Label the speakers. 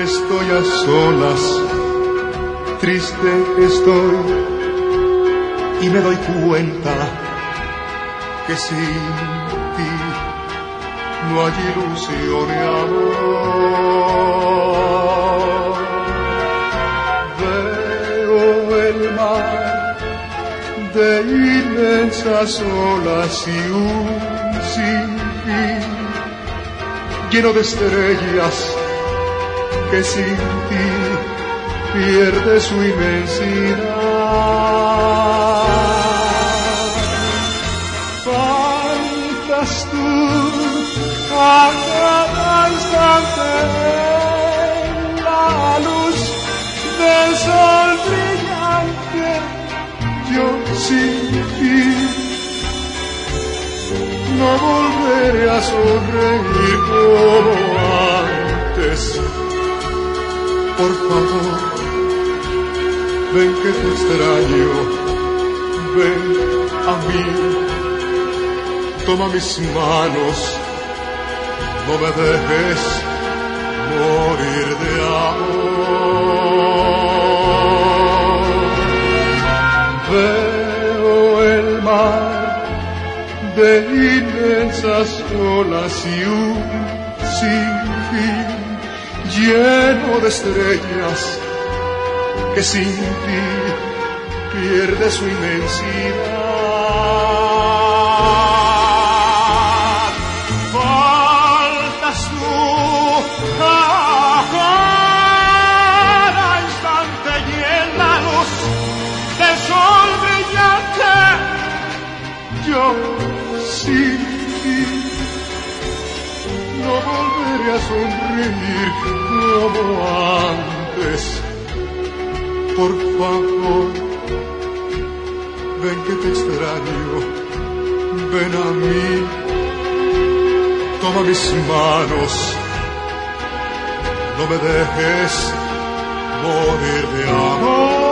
Speaker 1: Estoy a solas, triste estoy, y me doy cuenta que sin ti no hay ilusión y amor. Veo el mar de inmensas olas y un sinfín lleno de estrellas que sin ti pierde su inmensidad. Faltas tú a cada instante en la luz del sol brillante. Yo sin ti no volveré a sonreír como antes. Por favor, ven que te extraño, ven a mí, toma mis manos, no me dejes morir de amor. Veo el mar de inmensas olas y un sinfín lleno de estrellas que sin ti pierde su inmensidad. Faltas tú a cada instante y en la luz del sol brillante. Yo sin ti no volveré a sonreír como antes. Por favor, ven que te extraño, ven a mí, toma mis manos, no me dejes morir de amor.